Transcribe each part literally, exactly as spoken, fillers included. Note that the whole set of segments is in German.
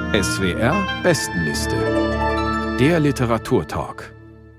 S W R Bestenliste. Der Literaturtalk.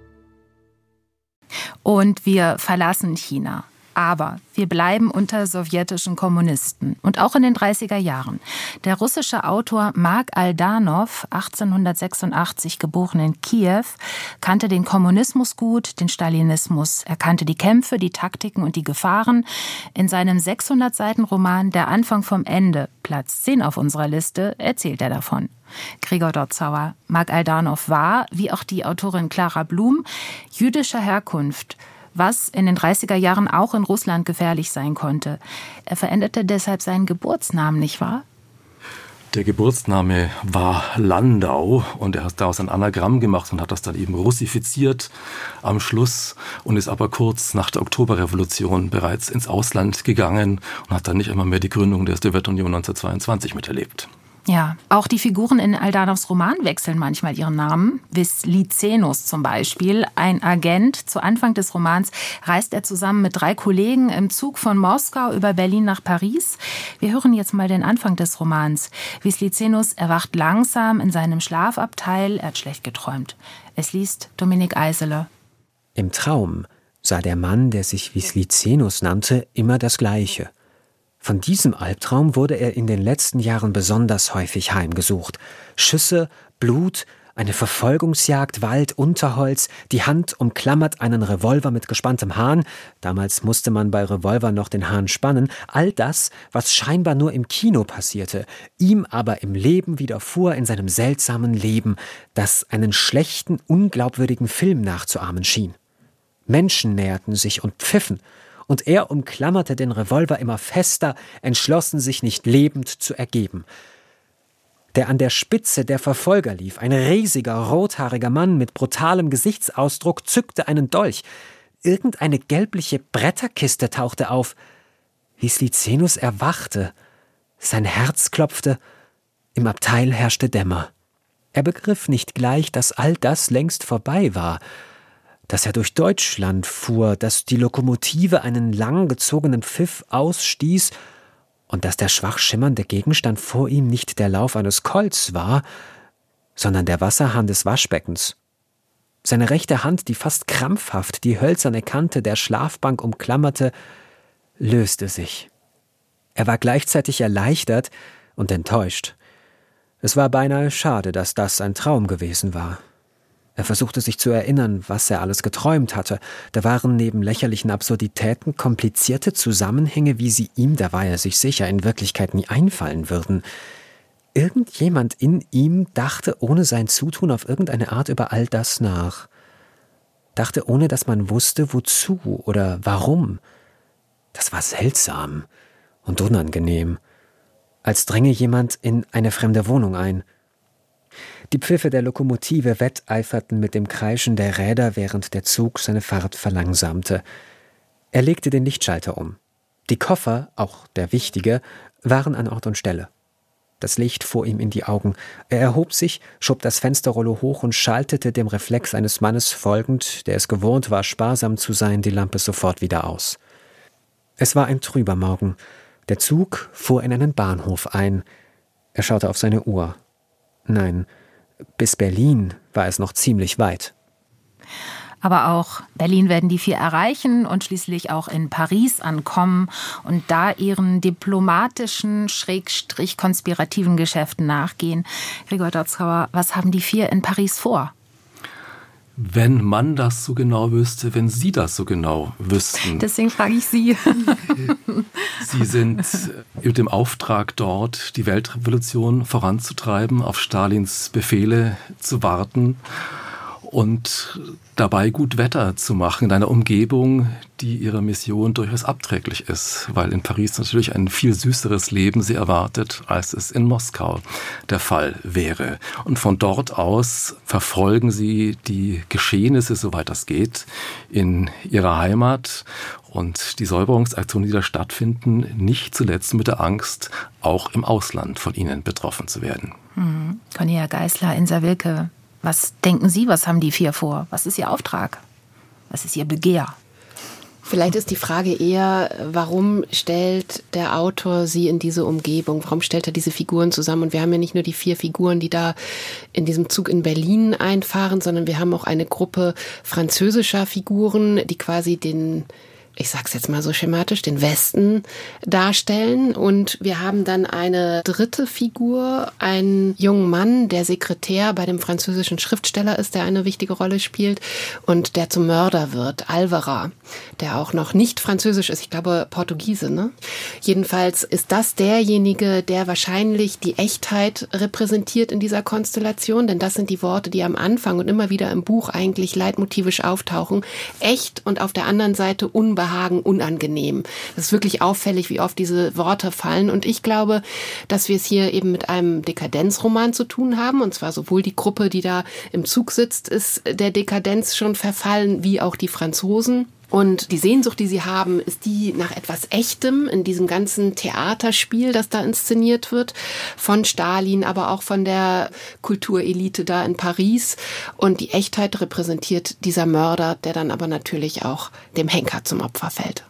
Und wir verlassen China. Aber wir bleiben unter sowjetischen Kommunisten. Und auch in den dreißiger Jahren. Der russische Autor Mark Aldanov, achtzehnhundertsechsundachtzig geboren in Kiew, kannte den Kommunismus gut, den Stalinismus. Er kannte die Kämpfe, die Taktiken und die Gefahren. In seinem sechshundert Seiten Roman Der Anfang vom Ende, Platz zehn auf unserer Liste, erzählt er davon. Gregor Dotzauer. Mark Aldanov war, wie auch die Autorin Clara Blum, jüdischer Herkunft, was in den dreißiger Jahren auch in Russland gefährlich sein konnte. Er veränderte deshalb seinen Geburtsnamen, nicht wahr? Der Geburtsname war Landau und er hat daraus ein Anagramm gemacht und hat das dann eben russifiziert am Schluss und ist aber kurz nach der Oktoberrevolution bereits ins Ausland gegangen und hat dann nicht einmal mehr die Gründung der Sowjetunion neunzehnhundertzweiundzwanzig miterlebt. Ja, auch die Figuren in Aldanovs Roman wechseln manchmal ihren Namen. Wislicenus zum Beispiel, ein Agent. Zu Anfang des Romans reist er zusammen mit drei Kollegen im Zug von Moskau über Berlin nach Paris. Wir hören jetzt mal den Anfang des Romans. Wislicenus erwacht langsam in seinem Schlafabteil. Er hat schlecht geträumt. Es liest Dominik Eisele. Im Traum sah der Mann, der sich Wislicenus nannte, immer das Gleiche. Von diesem Albtraum wurde er in den letzten Jahren besonders häufig heimgesucht. Schüsse, Blut, eine Verfolgungsjagd, Wald, Unterholz, die Hand umklammert einen Revolver mit gespanntem Hahn, damals musste man bei Revolver noch den Hahn spannen, all das, was scheinbar nur im Kino passierte, ihm aber im Leben widerfuhr, in seinem seltsamen Leben, das einen schlechten, unglaubwürdigen Film nachzuahmen schien. Menschen näherten sich und pfiffen, und er umklammerte den Revolver immer fester, entschlossen, sich nicht lebend zu ergeben. Der an der Spitze der Verfolger lief, ein riesiger, rothaariger Mann mit brutalem Gesichtsausdruck, zückte einen Dolch. Irgendeine gelbliche Bretterkiste tauchte auf. Wislicenus erwachte. Sein Herz klopfte. Im Abteil herrschte Dämmer. Er begriff nicht gleich, dass all das längst vorbei war, dass er durch Deutschland fuhr, dass die Lokomotive einen lang gezogenen Pfiff ausstieß und dass der schwach schimmernde Gegenstand vor ihm nicht der Lauf eines Colts war, sondern der Wasserhahn des Waschbeckens. Seine rechte Hand, die fast krampfhaft die hölzerne Kante der Schlafbank umklammerte, löste sich. Er war gleichzeitig erleichtert und enttäuscht. Es war beinahe schade, dass das ein Traum gewesen war. Er versuchte sich zu erinnern, was er alles geträumt hatte. Da waren neben lächerlichen Absurditäten komplizierte Zusammenhänge, wie sie ihm, da war er sich sicher, in Wirklichkeit nie einfallen würden. Irgendjemand in ihm dachte ohne sein Zutun auf irgendeine Art über all das nach. Dachte, ohne dass man wusste, wozu oder warum. Das war seltsam und unangenehm. Als dränge jemand in eine fremde Wohnung ein. Die Pfiffe der Lokomotive wetteiferten mit dem Kreischen der Räder, während der Zug seine Fahrt verlangsamte. Er legte den Lichtschalter um. Die Koffer, auch der wichtige, waren an Ort und Stelle. Das Licht fuhr ihm in die Augen. Er erhob sich, schob das Fensterrollo hoch und schaltete dem Reflex eines Mannes folgend, der es gewohnt war, sparsam zu sein, die Lampe sofort wieder aus. Es war ein trüber Morgen. Der Zug fuhr in einen Bahnhof ein. Er schaute auf seine Uhr. Nein, bis Berlin war es noch ziemlich weit. Aber auch Berlin werden die vier erreichen und schließlich auch in Paris ankommen und da ihren diplomatischen, schrägstrich konspirativen Geschäften nachgehen. Gregor Dotzauer, was haben die vier in Paris vor? Wenn man das so genau wüsste, wenn Sie das so genau wüssten. Deswegen frage ich Sie. Sie sind mit dem Auftrag dort, die Weltrevolution voranzutreiben, auf Stalins Befehle zu warten und dabei gut Wetter zu machen in einer Umgebung, die ihrer Mission durchaus abträglich ist, weil in Paris natürlich ein viel süßeres Leben sie erwartet, als es in Moskau der Fall wäre. Und von dort aus verfolgen sie die Geschehnisse, soweit das geht, in ihrer Heimat und die Säuberungsaktionen, die da stattfinden, nicht zuletzt mit der Angst, auch im Ausland von ihnen betroffen zu werden. Hm. Cornelia Geisler, Insa Wilke. Was denken Sie, was haben die vier vor? Was ist Ihr Auftrag? Was ist Ihr Begehr? Vielleicht ist die Frage eher, warum stellt der Autor sie in diese Umgebung? Warum stellt er diese Figuren zusammen? Und wir haben ja nicht nur die vier Figuren, die da in diesem Zug in Berlin einfahren, sondern wir haben auch eine Gruppe französischer Figuren, die quasi den, ich sag's jetzt mal so schematisch, den Westen darstellen. Und wir haben dann eine dritte Figur, einen jungen Mann, der Sekretär bei dem französischen Schriftsteller ist, der eine wichtige Rolle spielt und der zum Mörder wird, Alvera, der auch noch nicht französisch ist, ich glaube Portugiese, ne? Jedenfalls ist das derjenige, der wahrscheinlich die Echtheit repräsentiert in dieser Konstellation, denn das sind die Worte, die am Anfang und immer wieder im Buch eigentlich leitmotivisch auftauchen. Echt und auf der anderen Seite unbehagen. Unangenehm. Das ist wirklich auffällig, wie oft diese Worte fallen. Und ich glaube, dass wir es hier eben mit einem Dekadenzroman zu tun haben. Und zwar sowohl die Gruppe, die da im Zug sitzt, ist der Dekadenz schon verfallen, wie auch die Franzosen. Und die Sehnsucht, die sie haben, ist die nach etwas Echtem in diesem ganzen Theaterspiel, das da inszeniert wird, von Stalin, aber auch von der Kulturelite da in Paris. Und die Echtheit repräsentiert dieser Mörder, der dann aber natürlich auch dem Henker zum Opfer fällt.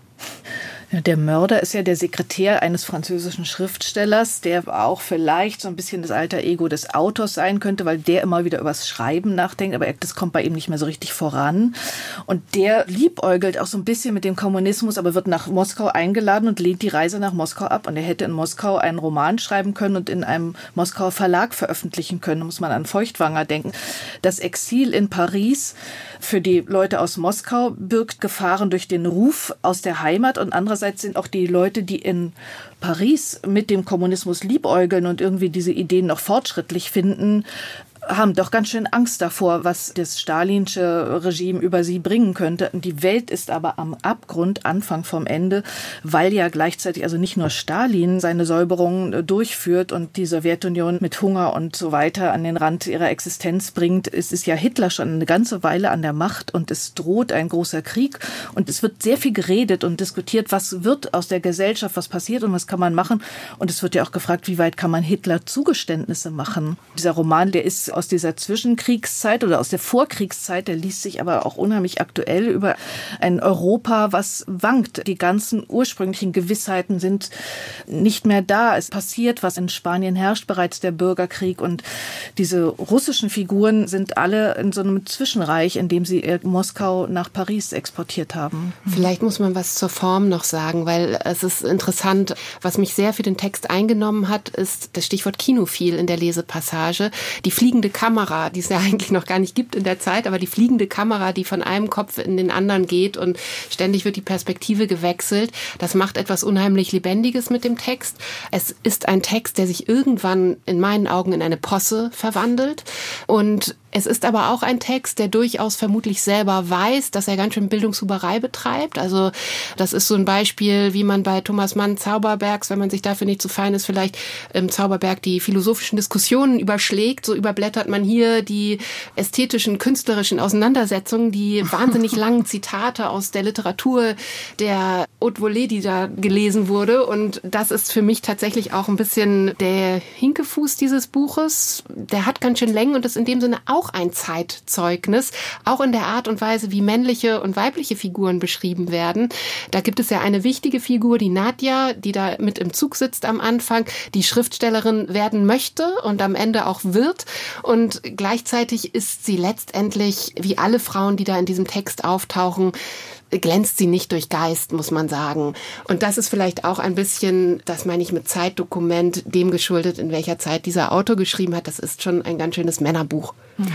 Der Mörder ist ja der Sekretär eines französischen Schriftstellers, der auch vielleicht so ein bisschen das alter Ego des Autors sein könnte, weil der immer wieder übers Schreiben nachdenkt, aber das kommt bei ihm nicht mehr so richtig voran. Und der liebäugelt auch so ein bisschen mit dem Kommunismus, aber wird nach Moskau eingeladen und lehnt die Reise nach Moskau ab. Und er hätte in Moskau einen Roman schreiben können und in einem Moskauer Verlag veröffentlichen können. Da muss man an Feuchtwanger denken. Das Exil in Paris für die Leute aus Moskau birgt Gefahren durch den Ruf aus der Heimat und andererseits sind auch die Leute, die in Paris mit dem Kommunismus liebäugeln und irgendwie diese Ideen noch fortschrittlich finden, haben doch ganz schön Angst davor, was das stalinische Regime über sie bringen könnte. Die Welt ist aber am Abgrund, Anfang vom Ende, weil ja gleichzeitig also nicht nur Stalin seine Säuberungen durchführt und die Sowjetunion mit Hunger und so weiter an den Rand ihrer Existenz bringt. Es ist ja Hitler schon eine ganze Weile an der Macht und es droht ein großer Krieg und es wird sehr viel geredet und diskutiert, was wird aus der Gesellschaft, was passiert und was kann man machen. Und es wird ja auch gefragt, wie weit kann man Hitler Zugeständnisse machen. Dieser Roman, der ist aus dieser Zwischenkriegszeit oder aus der Vorkriegszeit, der liest sich aber auch unheimlich aktuell über ein Europa, was wankt. Die ganzen ursprünglichen Gewissheiten sind nicht mehr da. Es passiert, was in Spanien herrscht, bereits der Bürgerkrieg und diese russischen Figuren sind alle in so einem Zwischenreich, in dem sie Moskau nach Paris exportiert haben. Vielleicht muss man was zur Form noch sagen, weil es ist interessant, was mich sehr für den Text eingenommen hat, ist das Stichwort Kinophil in der Lesepassage. Die fliegende Kamera, die es ja eigentlich noch gar nicht gibt in der Zeit, aber die fliegende Kamera, die von einem Kopf in den anderen geht und ständig wird die Perspektive gewechselt, das macht etwas unheimlich Lebendiges mit dem Text. Es ist ein Text, der sich irgendwann in meinen Augen in eine Posse verwandelt und es ist aber auch ein Text, der durchaus vermutlich selber weiß, dass er ganz schön Bildungshuberei betreibt. Also das ist so ein Beispiel, wie man bei Thomas Mann Zauberbergs, wenn man sich dafür nicht zu fein ist, vielleicht im Zauberberg die philosophischen Diskussionen überschlägt. So überblättert man hier die ästhetischen, künstlerischen Auseinandersetzungen, die wahnsinnig langen Zitate aus der Literatur der Haute Volée, die da gelesen wurde. Und das ist für mich tatsächlich auch ein bisschen der Hinkefuß dieses Buches. Der hat ganz schön Längen und ist in dem Sinne auch auch ein Zeitzeugnis, auch in der Art und Weise, wie männliche und weibliche Figuren beschrieben werden. Da gibt es ja eine wichtige Figur, die Nadja, die da mit im Zug sitzt am Anfang, die Schriftstellerin werden möchte und am Ende auch wird. Und gleichzeitig ist sie letztendlich, wie alle Frauen, die da in diesem Text auftauchen, glänzt sie nicht durch Geist, muss man sagen. Und das ist vielleicht auch ein bisschen, das meine ich mit Zeitdokument, dem geschuldet, in welcher Zeit dieser Autor geschrieben hat. Das ist schon ein ganz schönes Männerbuch.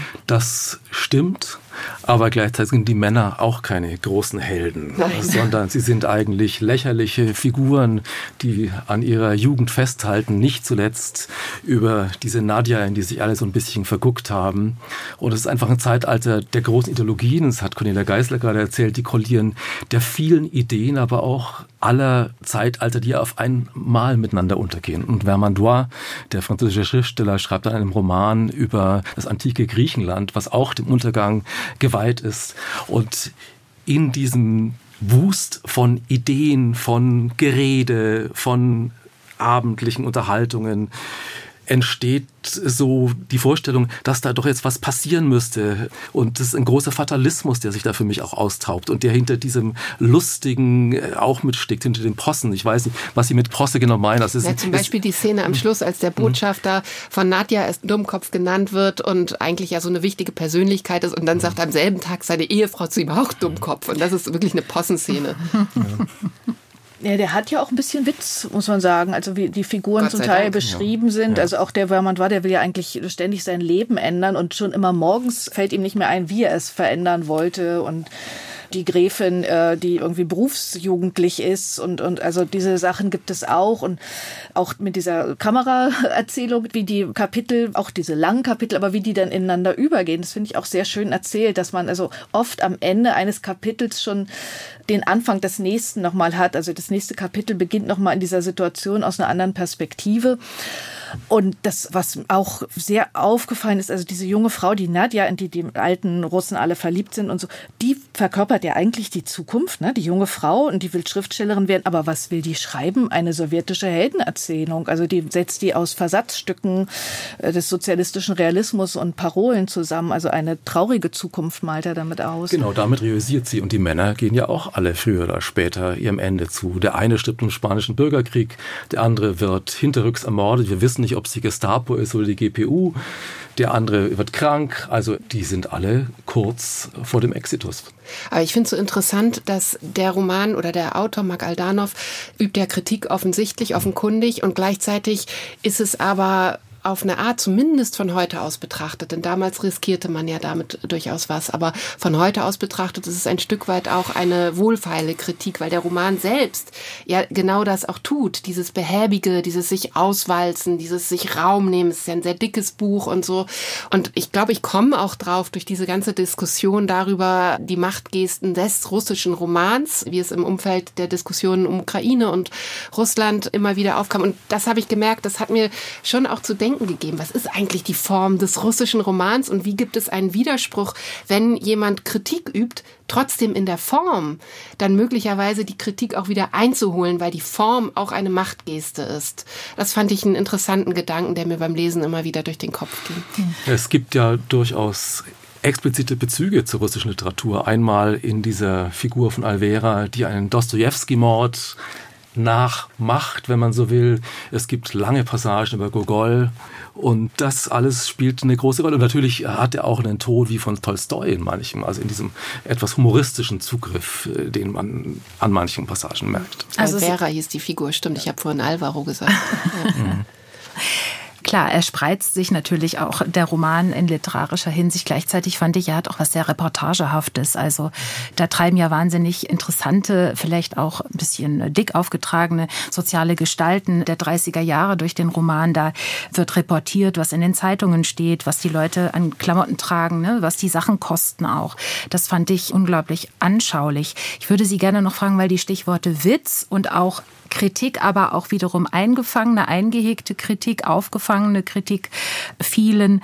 Das stimmt, aber gleichzeitig sind die Männer auch keine großen Helden, Nein. sondern sie sind eigentlich lächerliche Figuren, die an ihrer Jugend festhalten, nicht zuletzt über diese Nadja, in die sich alle so ein bisschen verguckt haben. Und es ist einfach ein Zeitalter der großen Ideologien, das hat Cornelia Geisler gerade erzählt, die kollidieren der vielen Ideen, aber auch aller Zeitalter, die auf einmal miteinander untergehen. Und Vermandois, der französische Schriftsteller, schreibt dann einen Roman über das antike Griechenland, was auch dem Untergang geweiht ist. Und in diesem Wust von Ideen, von Gerede, von abendlichen Unterhaltungen entsteht so die Vorstellung, dass da doch jetzt was passieren müsste. Und das ist ein großer Fatalismus, der sich da für mich auch austaubt und der hinter diesem Lustigen auch mitsteckt, hinter den Possen. Ich weiß nicht, was Sie mit Posse genau meinen. Das ist, ja, zum Beispiel die Szene am Schluss, als der Botschafter von Nadja als Dummkopf genannt wird und eigentlich ja so eine wichtige Persönlichkeit ist und dann sagt am selben Tag seine Ehefrau zu ihm auch Dummkopf. Und das ist wirklich eine Possenszene. Ja. Ja, der hat ja auch ein bisschen Witz, muss man sagen. Also wie die Figuren zum Teil Dank. beschrieben ja. sind. Ja. Also auch der Vermont war, der will ja eigentlich ständig sein Leben ändern und schon immer morgens fällt ihm nicht mehr ein, wie er es verändern wollte. Und die Gräfin, äh, die irgendwie berufsjugendlich ist und, und also diese Sachen gibt es auch. Und auch mit dieser Kameraerzählung, wie die Kapitel, auch diese langen Kapitel, aber wie die dann ineinander übergehen, das finde ich auch sehr schön erzählt, dass man also oft am Ende eines Kapitels schon den Anfang des nächsten nochmal hat. Also das nächste Kapitel beginnt nochmal in dieser Situation aus einer anderen Perspektive. Und das, was auch sehr aufgefallen ist, also diese junge Frau, die Nadja, in die die alten Russen alle verliebt sind und so, die verkörpert ja eigentlich die Zukunft, ne? Die junge Frau, und die will Schriftstellerin werden. Aber was will die schreiben? Eine sowjetische Heldenerzählung. Also die setzt die aus Versatzstücken des sozialistischen Realismus und Parolen zusammen. Also eine traurige Zukunft malt er damit aus. Genau, damit realisiert sie. Und die Männer gehen ja auch alle früher oder später ihrem Ende zu. Der eine stirbt im Spanischen Bürgerkrieg, der andere wird hinterrücks ermordet. Wir wissen nicht, ob es die Gestapo ist oder die G P U. Der andere wird krank. Also die sind alle kurz vor dem Exitus. Aber ich finde es so interessant, dass der Roman oder der Autor Mark Aldanov übt ja Kritik offensichtlich, offenkundig und gleichzeitig ist es aber auf eine Art zumindest von heute aus betrachtet, denn damals riskierte man ja damit durchaus was, aber von heute aus betrachtet ist es ein Stück weit auch eine wohlfeile Kritik, weil der Roman selbst ja genau das auch tut, dieses Behäbige, dieses sich auswalzen, dieses sich Raum nehmen, es ist ja ein sehr dickes Buch und so und ich glaube, ich komme auch drauf durch diese ganze Diskussion darüber, die Machtgesten des russischen Romans, wie es im Umfeld der Diskussionen um Ukraine und Russland immer wieder aufkam und das habe ich gemerkt, das hat mir schon auch zu denken gegeben. Was ist eigentlich die Form des russischen Romans und wie gibt es einen Widerspruch, wenn jemand Kritik übt, trotzdem in der Form dann möglicherweise die Kritik auch wieder einzuholen, weil die Form auch eine Machtgeste ist. Das fand ich einen interessanten Gedanken, der mir beim Lesen immer wieder durch den Kopf ging. Es gibt ja durchaus explizite Bezüge zur russischen Literatur. Einmal in dieser Figur von Alvera, die einen Dostojewski-Mord nachmacht, wenn man so will. Es gibt lange Passagen über Gogol und das alles spielt eine große Rolle. Und natürlich hat er auch einen Ton wie von Tolstoi in manchem, also in diesem etwas humoristischen Zugriff, den man an manchen Passagen merkt. Also Alvera hieß die Figur, stimmt. Ich habe vorhin Alvaro gesagt. Ja. Mhm. Klar, er spreizt sich natürlich auch der Roman in literarischer Hinsicht. Gleichzeitig fand ich, er hat auch was sehr Reportagehaftes. Also da treiben ja wahnsinnig interessante, vielleicht auch ein bisschen dick aufgetragene soziale Gestalten der dreißiger Jahre durch den Roman. Da wird reportiert, was in den Zeitungen steht, was die Leute an Klamotten tragen, ne, was die Sachen kosten auch. Das fand ich unglaublich anschaulich. Ich würde Sie gerne noch fragen, weil die Stichworte Witz und auch Kritik, aber auch wiederum eingefangene, eingehegte Kritik, aufgefangene Kritik fielen.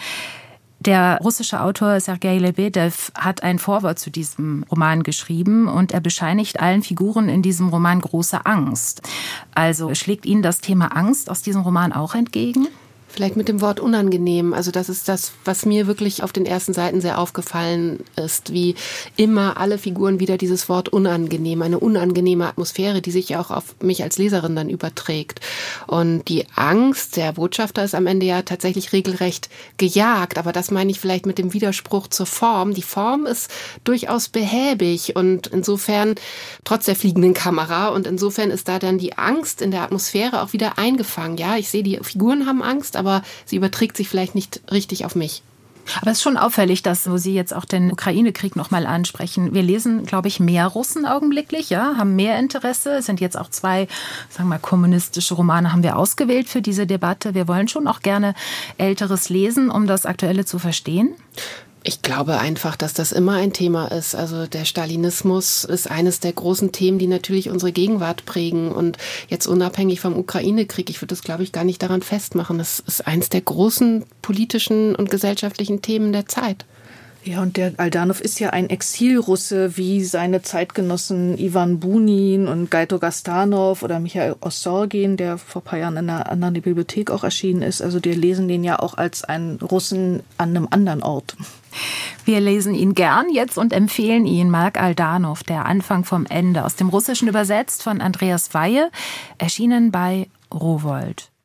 Der russische Autor Sergei Lebedew hat ein Vorwort zu diesem Roman geschrieben und er bescheinigt allen Figuren in diesem Roman große Angst. Also schlägt Ihnen das Thema Angst aus diesem Roman auch entgegen? Vielleicht mit dem Wort unangenehm. Also das ist das, was mir wirklich auf den ersten Seiten sehr aufgefallen ist, wie immer alle Figuren wieder dieses Wort unangenehm, eine unangenehme Atmosphäre, die sich ja auch auf mich als Leserin dann überträgt. Und die Angst, der Botschafter ist am Ende ja tatsächlich regelrecht gejagt, aber das meine ich vielleicht mit dem Widerspruch zur Form. Die Form ist durchaus behäbig und insofern, trotz der fliegenden Kamera, und insofern ist da dann die Angst in der Atmosphäre auch wieder eingefangen. Ja, ich sehe, die Figuren haben Angst, aber sie überträgt sich vielleicht nicht richtig auf mich. Aber es ist schon auffällig, dass, wo Sie jetzt auch den Ukraine-Krieg nochmal ansprechen, wir lesen, glaube ich, mehr Russen augenblicklich, ja, haben mehr Interesse. Es sind jetzt auch zwei, sagen wir mal, kommunistische Romane haben wir ausgewählt für diese Debatte. Wir wollen schon auch gerne Älteres lesen, um das Aktuelle zu verstehen. Ich glaube einfach, dass das immer ein Thema ist. Also der Stalinismus ist eines der großen Themen, die natürlich unsere Gegenwart prägen. Und jetzt unabhängig vom Ukraine-Krieg, ich würde das, glaube ich, gar nicht daran festmachen. Das ist eines der großen politischen und gesellschaftlichen Themen der Zeit. Ja, und der Aldanov ist ja ein Exilrusse, wie seine Zeitgenossen Ivan Bunin und Gaito Gastanov oder Michail Ossorgin, der vor ein paar Jahren in einer anderen Bibliothek auch erschienen ist. Also die lesen den ja auch als einen Russen an einem anderen Ort. Wir lesen ihn gern jetzt und empfehlen ihn. Mark Aldanov, Der Anfang vom Ende, aus dem Russischen übersetzt von Andreas Weihe, erschienen bei Rowohlt.